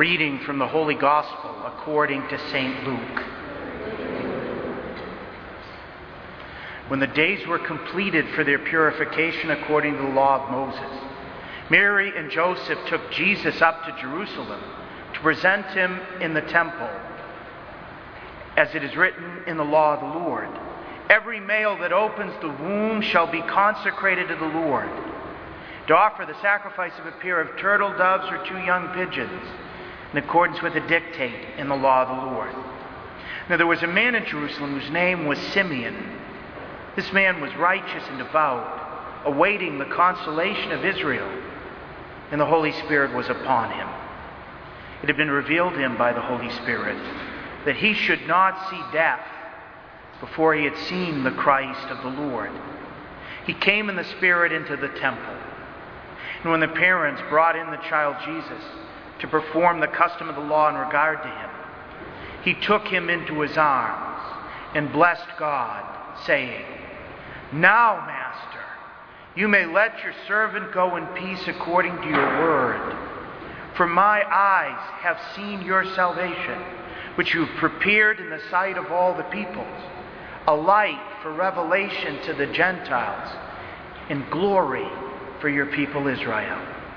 reading from the Holy Gospel according to St. Luke. When the days were completed for their purification according to the law of Moses, Mary and Joseph took Jesus up to Jerusalem to present him in the temple, as it is written in the law of the Lord. Every male that opens the womb shall be consecrated to the Lord, to offer the sacrifice of a pair of turtle doves or 2 young pigeons, in accordance with the dictate in the law of the Lord. Now there was a man in Jerusalem whose name was Simeon. This man was righteous and devout, awaiting the consolation of Israel, and the Holy Spirit was upon him. It had been revealed to him by the Holy Spirit that he should not see death before he had seen the Christ of the Lord. He came in the Spirit into the temple. And when the parents brought in the child Jesus to perform the custom of the law in regard to him, he took him into his arms and blessed God, saying, "Now, Master, you may let your servant go in peace according to your word. For my eyes have seen your salvation, which you have prepared in the sight of all the peoples, a light for revelation to the Gentiles, and glory for your people Israel."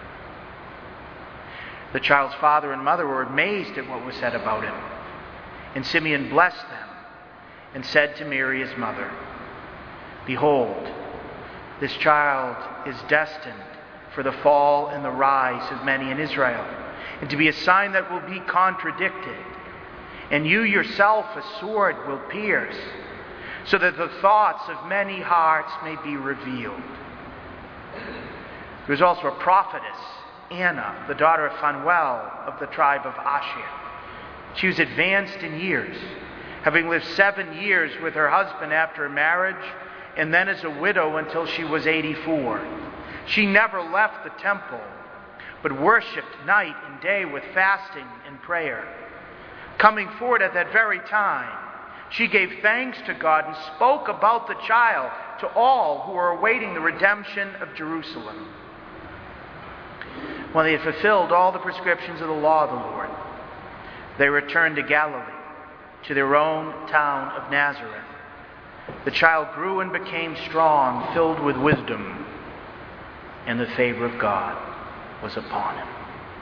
The child's father and mother were amazed at what was said about him. And Simeon blessed them and said to Mary his mother, "Behold, this child is destined for the fall and the rise of many in Israel, and to be a sign that will be contradicted. And you yourself a sword will pierce, so that the thoughts of many hearts may be revealed." There was also a prophetess, Anna, the daughter of Phanuel of the tribe of Asher. She was advanced in years, having lived 7 years with her husband after marriage, and then as a widow until she was 84. She never left the temple, but worshipped night and day with fasting and prayer. Coming forward at that very time, she gave thanks to God and spoke about the child to all who were awaiting the redemption of Jerusalem. When they had fulfilled all the prescriptions of the law of the Lord, they returned to Galilee, to their own town of Nazareth. The child grew and became strong, filled with wisdom, and the favor of God was upon him.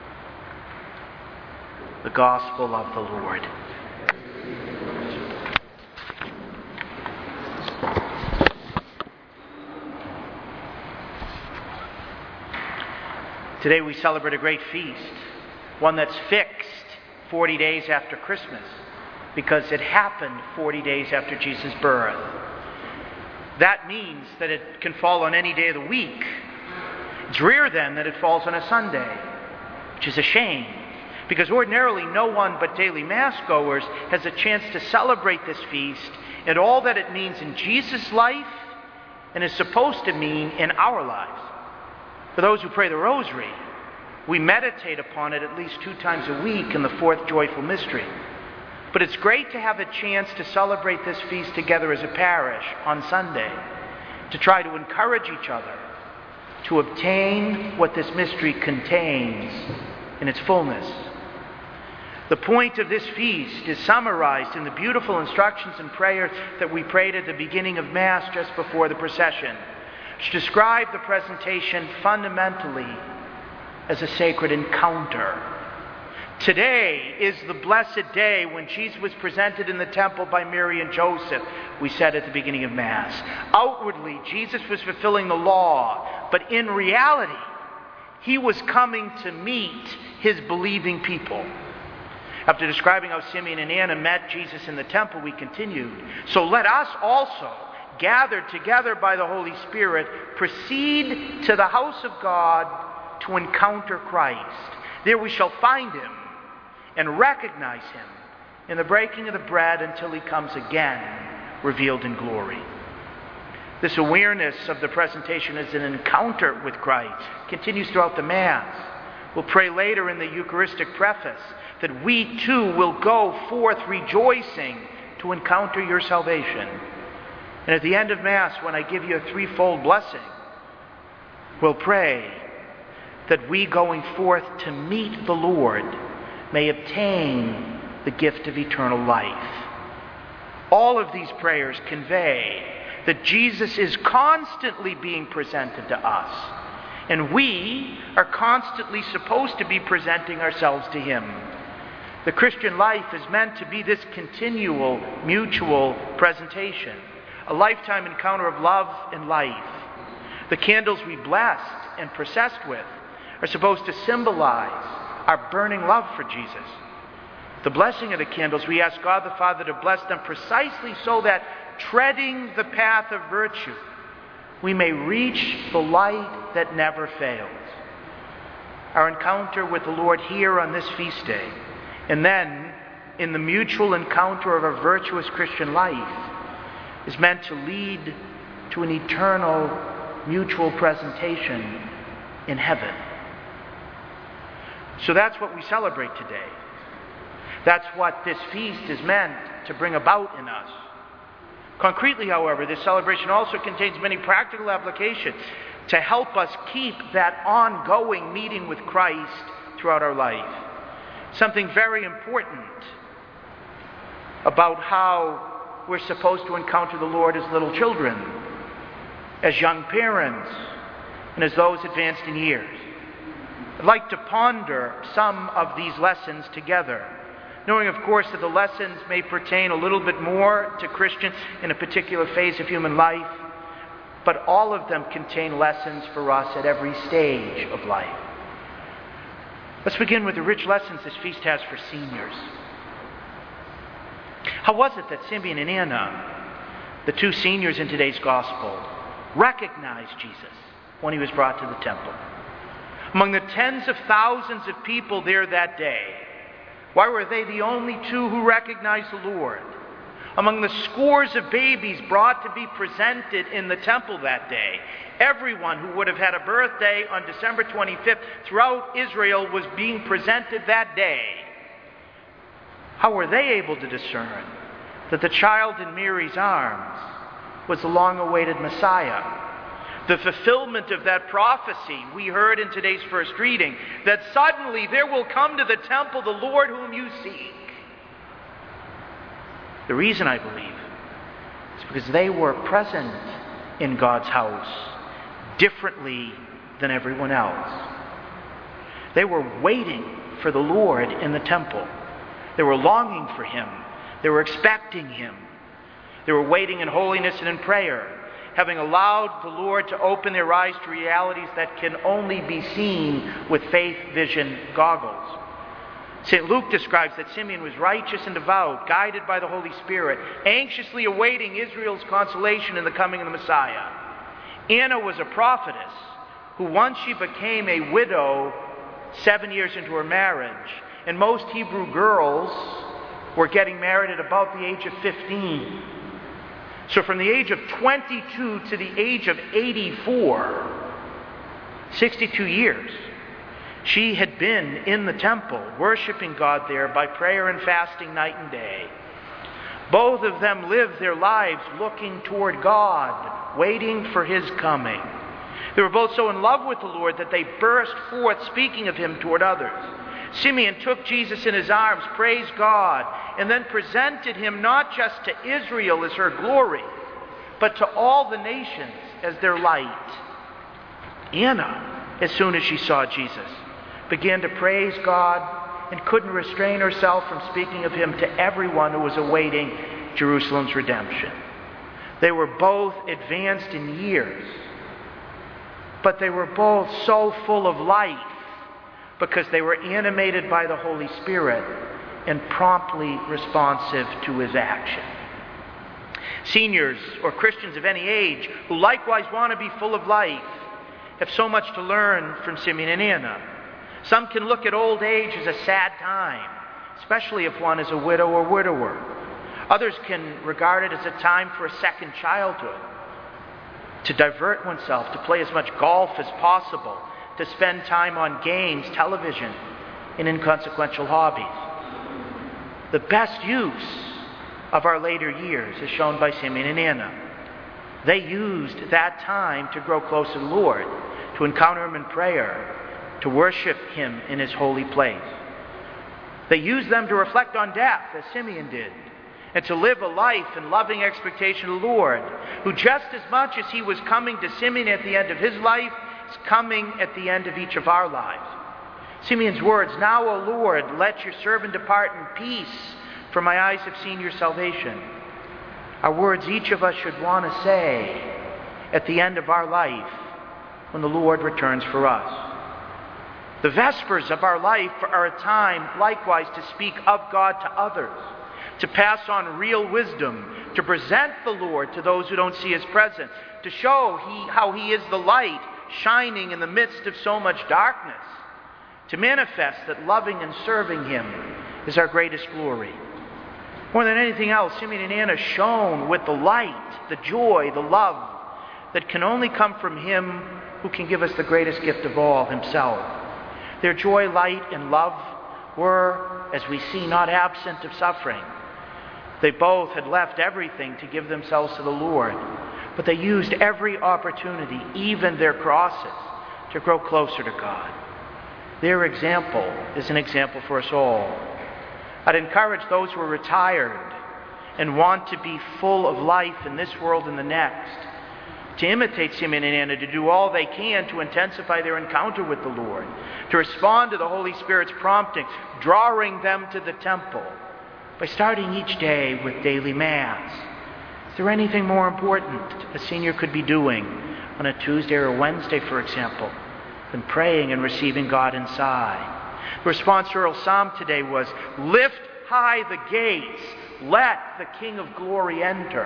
The Gospel of the Lord. Today we celebrate a great feast, one that's fixed 40 days after Christmas, because it happened 40 days after Jesus' birth. That means that it can fall on any day of the week. It's rare then that it falls on a Sunday, which is a shame, because ordinarily no one but daily Mass goers has a chance to celebrate this feast and all that it means in Jesus' life and is supposed to mean in our lives. For those who pray the Rosary, we meditate upon it at least 2 times a week in the 4th joyful mystery. But it's great to have a chance to celebrate this feast together as a parish on Sunday, to try to encourage each other to obtain what this mystery contains in its fullness. The point of this feast is summarized in the beautiful instructions and prayers that we prayed at the beginning of Mass just before the procession, which describe the presentation fundamentally as a sacred encounter. Today is the blessed day when Jesus was presented in the temple by Mary and Joseph, we said at the beginning of Mass. Outwardly, Jesus was fulfilling the law, but in reality, he was coming to meet his believing people. After describing how Simeon and Anna met Jesus in the temple, we continued, "So let us also, gathered together by the Holy Spirit, proceed to the house of God to encounter Christ. There we shall find him and recognize him in the breaking of the bread until he comes again, revealed in glory." This awareness of the presentation as an encounter with Christ continues throughout the Mass. We'll pray later in the Eucharistic preface that we too will go forth rejoicing to encounter your salvation. And at the end of Mass, when I give you a 3-fold blessing, we'll pray that we going forth to meet the Lord may obtain the gift of eternal life. All of these prayers convey that Jesus is constantly being presented to us, and we are constantly supposed to be presenting ourselves to Him. The Christian life is meant to be this continual, mutual presentation, a lifetime encounter of love and life. The candles we blessed and processed with are supposed to symbolize our burning love for Jesus. The blessing of the candles, we ask God the Father to bless them precisely so that, treading the path of virtue, we may reach the light that never fails. Our encounter with the Lord here on this feast day, and then in the mutual encounter of a virtuous Christian life, is meant to lead to an eternal mutual presentation in heaven. So that's what we celebrate today. That's what this feast is meant to bring about in us. Concretely, however, this celebration also contains many practical applications to help us keep that ongoing meeting with Christ throughout our life. Something very important about how we're supposed to encounter the Lord as little children, as young parents, and as those advanced in years. I'd like to ponder some of these lessons together, knowing, of course, that the lessons may pertain a little bit more to Christians in a particular phase of human life, but all of them contain lessons for us at every stage of life. Let's begin with the rich lessons this feast has for seniors. How was it that Simeon and Anna, the two seniors in today's gospel, recognized Jesus when He was brought to the temple? Among the tens of thousands of people there that day, why were they the only two who recognized the Lord? Among the scores of babies brought to be presented in the temple that day, everyone who would have had a birthday on December 25th throughout Israel was being presented that day. How were they able to discern that the child in Mary's arms was the long-awaited Messiah? The fulfillment of that prophecy we heard in today's first reading, that suddenly there will come to the temple the Lord whom you seek. The reason, I believe, is because they were present in God's house differently than everyone else. They were waiting for the Lord in the temple. They were longing for Him. They were expecting Him. They were waiting in holiness and in prayer, having allowed the Lord to open their eyes to realities that can only be seen with faith vision goggles. St. Luke describes that Simeon was righteous and devout, guided by the Holy Spirit, anxiously awaiting Israel's consolation in the coming of the Messiah. Anna was a prophetess who, once she became a widow 7 years into her marriage, and most Hebrew girls were getting married at about the age of 15. So from the age of 22 to the age of 84, 62 years, she had been in the temple, worshiping God there by prayer and fasting night and day. Both of them lived their lives looking toward God, waiting for His coming. They were both so in love with the Lord that they burst forth speaking of Him toward others. Simeon took Jesus in his arms, praised God, and then presented Him not just to Israel as her glory, but to all the nations as their light. Anna, as soon as she saw Jesus, began to praise God and couldn't restrain herself from speaking of Him to everyone who was awaiting Jerusalem's redemption. They were both advanced in years, but they were both so full of life because they were animated by the Holy Spirit and promptly responsive to His action. Seniors or Christians of any age who likewise want to be full of life have so much to learn from Simeon and Anna. Some can look at old age as a sad time, especially if one is a widow or widower. Others can regard it as a time for a second childhood, to divert oneself, to play as much golf as possible, to spend time on games, television, and inconsequential hobbies. The best use of our later years is shown by Simeon and Anna. They used that time to grow close to the Lord, to encounter Him in prayer, to worship Him in His holy place. They used them to reflect on death, as Simeon did, and to live a life in loving expectation of the Lord, who just as much as he was coming to Simeon at the end of his life, is coming at the end of each of our lives. Simeon's words, "Now, O Lord, let your servant depart in peace, for my eyes have seen your salvation," are words each of us should want to say at the end of our life when the Lord returns for us. The Vespers of our life are a time likewise to speak of God to others, to pass on real wisdom, to present the Lord to those who don't see His presence, to show how He is the light shining in the midst of so much darkness, to manifest that loving and serving Him is our greatest glory. More than anything else, Simeon and Anna shone with the light, the joy, the love that can only come from Him who can give us the greatest gift of all, Himself. Their joy, light, and love were, as we see, not absent of suffering. They both had left everything to give themselves to the Lord, but they used every opportunity, even their crosses, to grow closer to God. Their example is an example for us all. I'd encourage those who are retired and want to be full of life in this world and the next to imitate Simeon and Anna, to do all they can to intensify their encounter with the Lord, to respond to the Holy Spirit's prompting, drawing them to the temple by starting each day with daily Mass. Is there anything more important a senior could be doing on a Tuesday or a Wednesday, for example, than praying and receiving God inside? The responsorial psalm today was, "Lift high the gates, let the King of glory enter."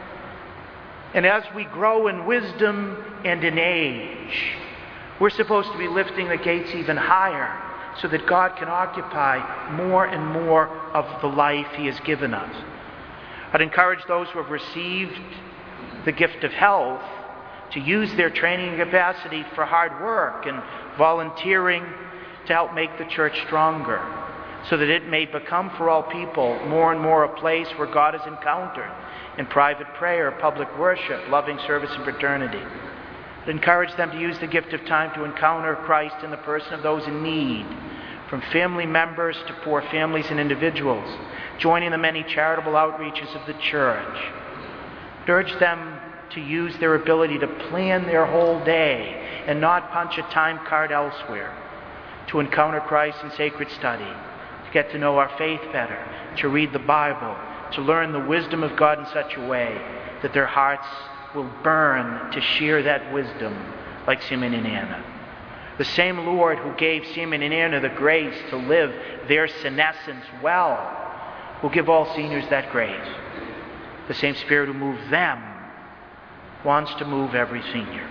And as we grow in wisdom and in age, we're supposed to be lifting the gates even higher so that God can occupy more and more of the life He has given us. I'd encourage those who have received the gift of health to use their training and capacity for hard work and volunteering to help make the church stronger, so that it may become for all people more and more a place where God is encountered in private prayer, public worship, loving service, and fraternity. I'd encourage them to use the gift of time to encounter Christ in the person of those in need, from family members to poor families and individuals, joining the many charitable outreaches of the church. I'd urge them to use their ability to plan their whole day and not punch a time card elsewhere, to encounter Christ in sacred study, to get to know our faith better, to read the Bible, to learn the wisdom of God in such a way that their hearts will burn to share that wisdom like Simeon and Anna. The same Lord who gave Simeon and Anna the grace to live their senescence well will give all seniors that grace. The same Spirit who moved them wants to move every senior.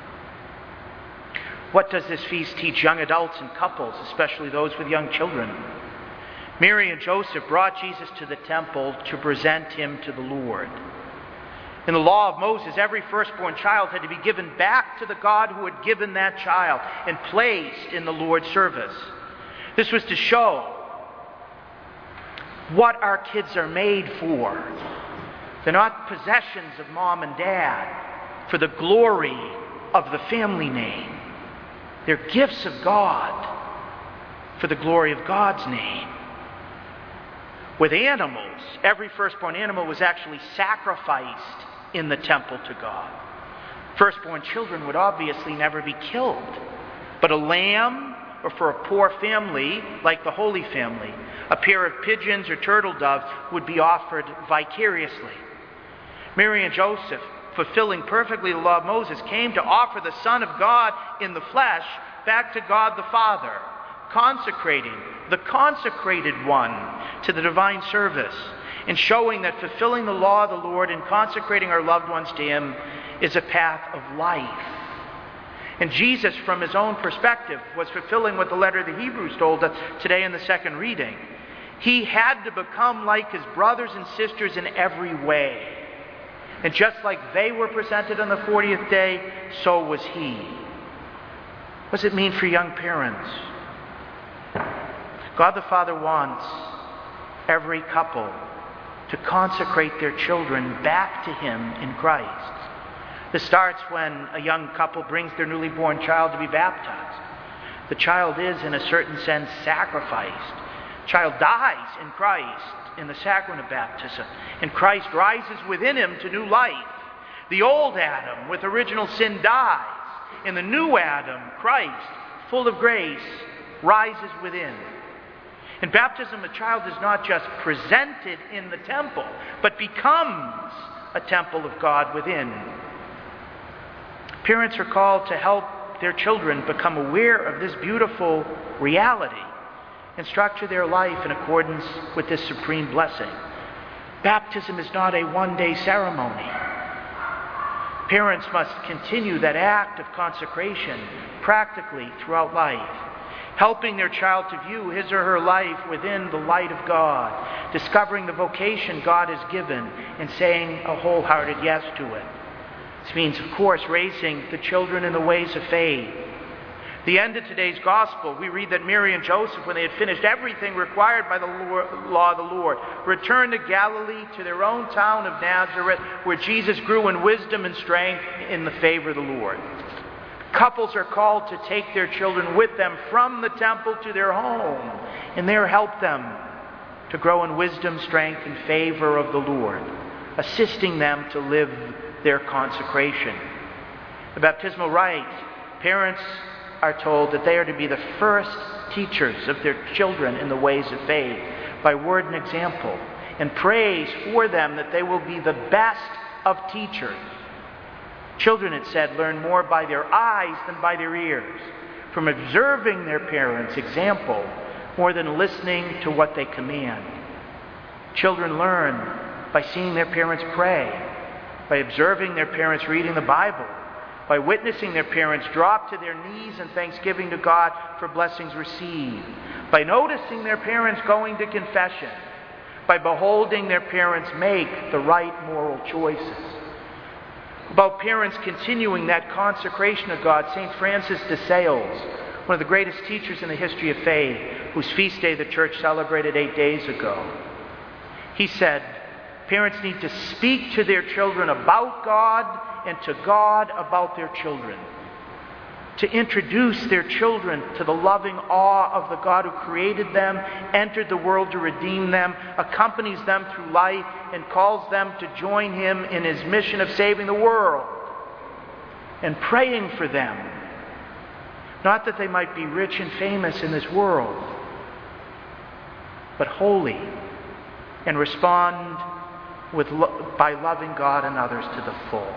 What does this feast teach young adults and couples, especially those with young children? Mary and Joseph brought Jesus to the temple to present Him to the Lord. In the law of Moses, every firstborn child had to be given back to the God who had given that child and placed in the Lord's service. This was to show what our kids are made for. They're not possessions of mom and dad for the glory of the family name. They're gifts of God for the glory of God's name. With animals, every firstborn animal was actually sacrificed in the temple to God. Firstborn children would obviously never be killed, but a lamb, or for a poor family like the Holy Family, a pair of pigeons or turtle doves would be offered vicariously. Mary and Joseph, fulfilling perfectly the law of Moses, came to offer the Son of God in the flesh back to God the Father, consecrating the consecrated one to the divine service, and showing that fulfilling the law of the Lord and consecrating our loved ones to Him is a path of life. And Jesus, from His own perspective, was fulfilling what the letter of the Hebrews told us today in the second reading. He had to become like His brothers and sisters in every way. And just like they were presented on the 40th day, so was He. What does it mean for young parents? God the Father wants every couple to consecrate their children back to Him in Christ. This starts when a young couple brings their newly born child to be baptized. The child is, in a certain sense, sacrificed child dies in Christ in the sacrament of baptism, and Christ rises within him to new life. The old Adam with original sin dies, and the new Adam, Christ, full of grace, rises within. In baptism, a child is not just presented in the temple, but becomes a temple of God within. Parents are called to help their children become aware of this beautiful reality and structure their life in accordance with this supreme blessing. Baptism is not a one-day ceremony. Parents must continue that act of consecration practically throughout life, helping their child to view his or her life within the light of God, discovering the vocation God has given, and saying a wholehearted yes to it. This means, of course, raising the children in the ways of faith. The end of today's gospel, we read that Mary and Joseph, when they had finished everything required by the law of the Lord, returned to Galilee, to their own town of Nazareth, where Jesus grew in wisdom and strength in the favor of the Lord. Couples are called to take their children with them from the temple to their home, and there help them to grow in wisdom, strength, and favor of the Lord, assisting them to live their consecration. The baptismal rite, parents are told that they are to be the first teachers of their children in the ways of faith by word and example, and prays for them that they will be the best of teachers. Children, it said, learn more by their eyes than by their ears, from observing their parents' example more than listening to what they command. Children learn by seeing their parents pray, by observing their parents reading the Bible, by witnessing their parents drop to their knees in thanksgiving to God for blessings received, by noticing their parents going to confession, by beholding their parents make the right moral choices. About parents continuing that consecration of God, St. Francis de Sales, one of the greatest teachers in the history of faith, whose feast day the Church celebrated 8 days ago, he said, parents need to speak to their children about God and to God about their children. To introduce their children to the loving awe of the God who created them, entered the world to redeem them, accompanies them through life, and calls them to join him in his mission of saving the world. And praying for them, not that they might be rich and famous in this world, but holy, and respond by loving God and others to the full.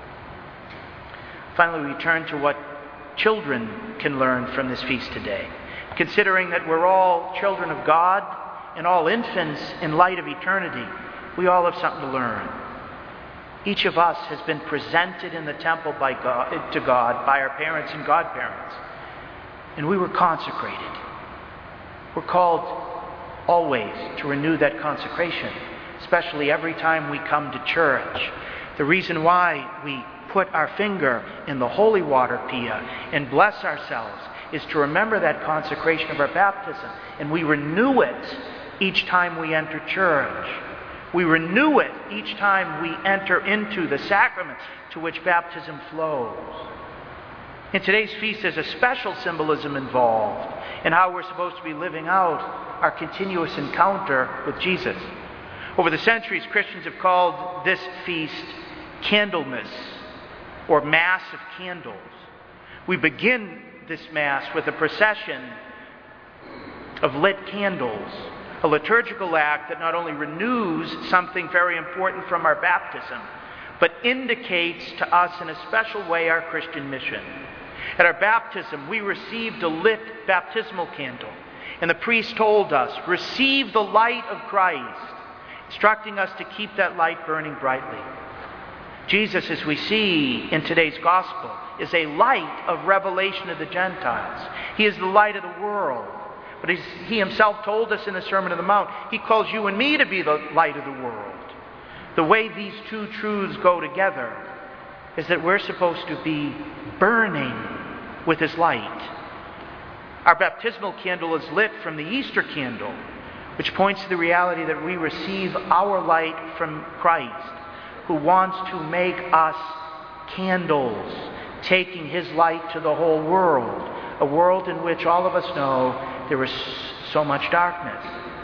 Finally, we turn to what children can learn from this feast today. Considering that we're all children of God and all infants in light of eternity, we all have something to learn. Each of us has been presented in the temple to God by our parents and godparents, and we were consecrated. We're called always to renew that consecration, especially every time we come to church. The reason why we put our finger in the holy water pia and bless ourselves is to remember that consecration of our baptism, and we renew it each time we enter church. We renew it each time we enter into the sacraments to which baptism flows. In today's feast, there's a special symbolism involved in how we're supposed to be living out our continuous encounter with Jesus. Over the centuries, Christians have called this feast Candlemas, or Mass of Candles. We begin this Mass with a procession of lit candles, a liturgical act that not only renews something very important from our baptism, but indicates to us in a special way our Christian mission. At our baptism, we received a lit baptismal candle, and the priest told us, receive the light of Christ, instructing us to keep that light burning brightly. Jesus, as we see in today's gospel, is a light of revelation of the Gentiles. He is the light of the world. But as he himself told us in the Sermon on the Mount, he calls you and me to be the light of the world. The way these two truths go together is that we're supposed to be burning with his light. Our baptismal candle is lit from the Easter candle, which points to the reality that we receive our light from Christ, who wants to make us candles, taking his light to the whole world, a world in which all of us know there is so much darkness.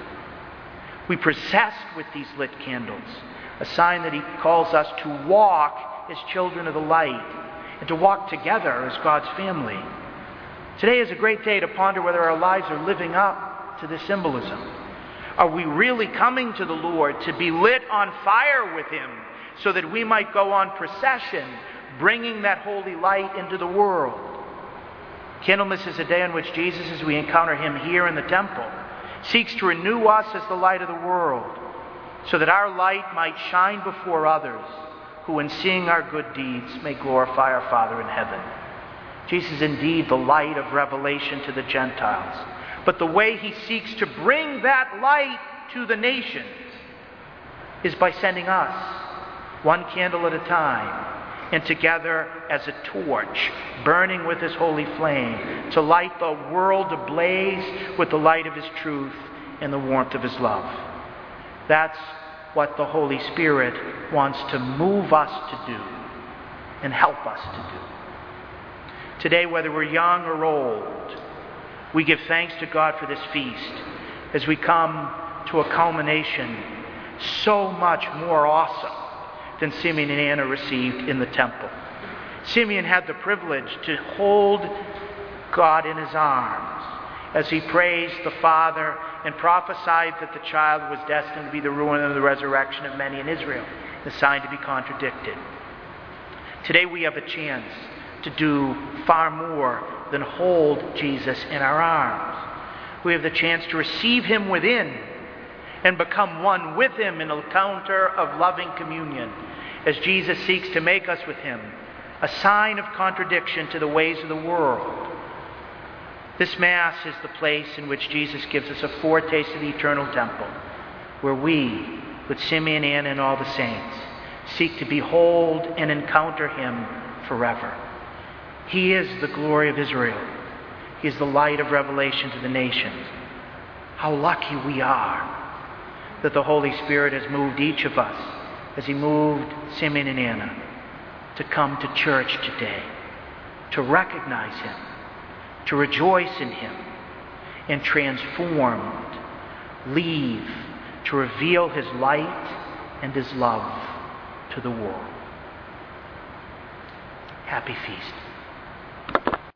We persist with these lit candles, a sign that he calls us to walk as children of the light and to walk together as God's family. Today is a great day to ponder whether our lives are living up to this symbolism. Are we really coming to the Lord to be lit on fire with him so that we might go on procession, bringing that holy light into the world? Candlemas is a day on which Jesus, as we encounter him here in the temple, seeks to renew us as the light of the world, so that our light might shine before others, who in seeing our good deeds may glorify our Father in heaven. Jesus is indeed the light of revelation to the Gentiles, but the way he seeks to bring that light to the nations is by sending us, one candle at a time, and together as a torch, burning with his holy flame, to light the world ablaze with the light of his truth and the warmth of his love. That's what the Holy Spirit wants to move us to do and help us to do. Today, whether we're young or old, we give thanks to God for this feast as we come to a culmination so much more awesome than Simeon and Anna received in the temple. Simeon had the privilege to hold God in his arms as he praised the Father and prophesied that the child was destined to be the ruin and the resurrection of many in Israel, the sign to be contradicted. Today we have a chance to do far more than hold Jesus in our arms. We have the chance to receive him within and become one with him in an encounter of loving communion as Jesus seeks to make us with him a sign of contradiction to the ways of the world. This Mass is the place in which Jesus gives us a foretaste of the eternal temple, where we, with Simeon, Anna, and all the saints, seek to behold and encounter him forever. He is the glory of Israel. He is the light of revelation to the nations. How lucky we are that the Holy Spirit has moved each of us, as he moved Simeon and Anna, to come to church today, to recognize him, to rejoice in him, and transformed, leave to reveal his light and his love to the world. Happy feast.